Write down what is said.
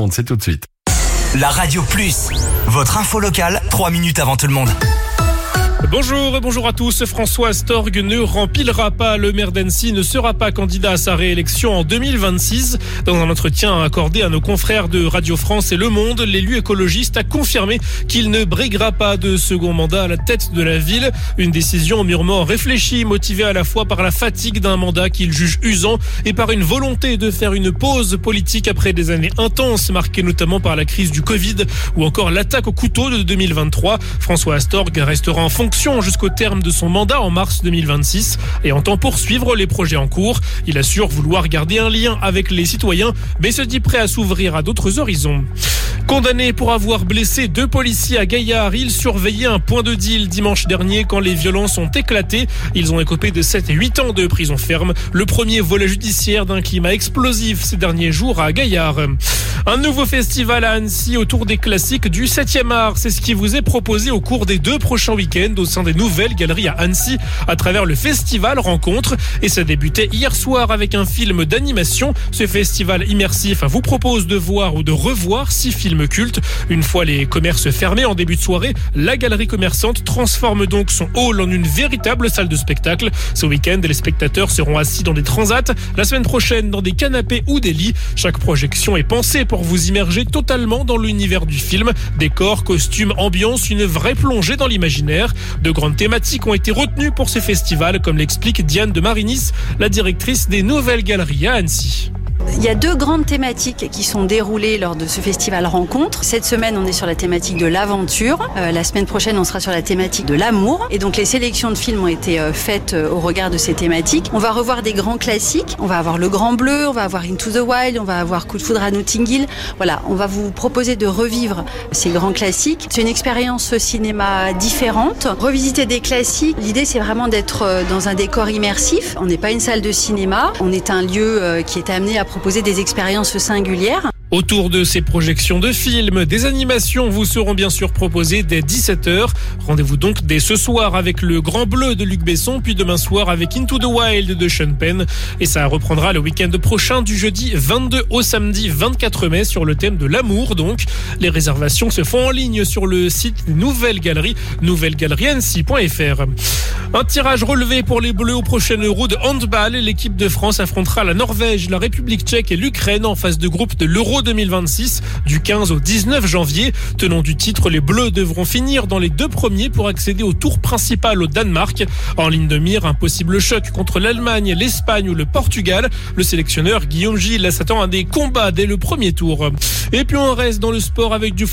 monde, c'est tout de suite. La Radio Plus, votre info locale, 3 minutes avant tout le monde. Bonjour et bonjour à tous. François Astorg ne remplira pas. Le maire d'Annecy ne sera pas candidat à sa réélection en 2026. Dans un entretien accordé à nos confrères de Radio France et Le Monde, l'élu écologiste a confirmé qu'il ne briguera pas de second mandat à la tête de la ville. Une décision mûrement réfléchie, motivée à la fois par la fatigue d'un mandat qu'il juge usant et par une volonté de faire une pause politique après des années intenses, marquées notamment par la crise du Covid ou encore l'attaque au couteau de 2023. François Astorg restera en fonction jusqu'au terme de son mandat en mars 2026 et entend poursuivre les projets en cours. Il assure vouloir garder un lien avec les citoyens, mais se dit prêt à s'ouvrir à d'autres horizons. Condamné pour avoir blessé 2 policiers à Gaillard, ils surveillaient un point de deal dimanche dernier quand les violences ont éclaté. Ils ont écopé de 7 et 8 ans de prison ferme. Le premier volet judiciaire d'un climat explosif ces derniers jours à Gaillard. Un nouveau festival à Annecy autour des classiques du 7e art. C'est ce qui vous est proposé au cours des 2 prochains week-ends au sein des nouvelles galeries à Annecy à travers le festival Rencontre. Et ça débutait hier soir avec un film d'animation. Ce festival immersif vous propose de voir ou de revoir 6 films cultes. Une fois les commerces fermés en début de soirée, la galerie commerçante transforme donc son hall en une véritable salle de spectacle. Ce week-end, les spectateurs seront assis dans des transats. La semaine prochaine, dans des canapés ou des lits. Chaque projection est pensée pour vous immerger totalement dans l'univers du film. Décors, costumes, ambiance, une vraie plongée dans l'imaginaire. De grandes thématiques ont été retenues pour ce festival, comme l'explique Diane de Marinis, la directrice des nouvelles galeries à Annecy. Il y a 2 grandes thématiques qui sont déroulées lors de ce festival Rencontre. Cette semaine, on est sur la thématique de l'aventure. La semaine prochaine, on sera sur la thématique de l'amour. Et donc, les sélections de films ont été faites au regard de ces thématiques. On va revoir des grands classiques. On va avoir Le Grand Bleu, on va avoir Into the Wild, on va avoir Coup de foudre à Notting Hill. Voilà, on va vous proposer de revivre ces grands classiques. C'est une expérience cinéma différente. Revisiter des classiques, l'idée, c'est vraiment d'être dans un décor immersif. On n'est pas une salle de cinéma. On est un lieu qui est amené à proposer des expériences singulières. Autour de ces projections de films, des animations vous seront bien sûr proposées dès 17h. Rendez-vous donc dès ce soir avec Le Grand Bleu de Luc Besson, puis demain soir avec Into the Wild de Sean Penn. Et ça reprendra le week-end prochain du jeudi 22 au samedi 24 mai sur le thème de l'amour donc. Les réservations se font en ligne sur le site Nouvelle Galerie, nouvellegaleriency.fr. Un tirage relevé pour les Bleus au prochain Euro de handball. L'équipe de France affrontera la Norvège, la République tchèque et l'Ukraine en phase de groupe de l'Euro 2026 du 15 au 19 janvier. Tenant du titre, les Bleus devront finir dans les 2 premiers pour accéder au tour principal au Danemark. En ligne de mire, un possible choc contre l'Allemagne, l'Espagne ou le Portugal. Le sélectionneur Guillaume Gilles s'attend à des combats dès le premier tour. Et puis on reste dans le sport avec du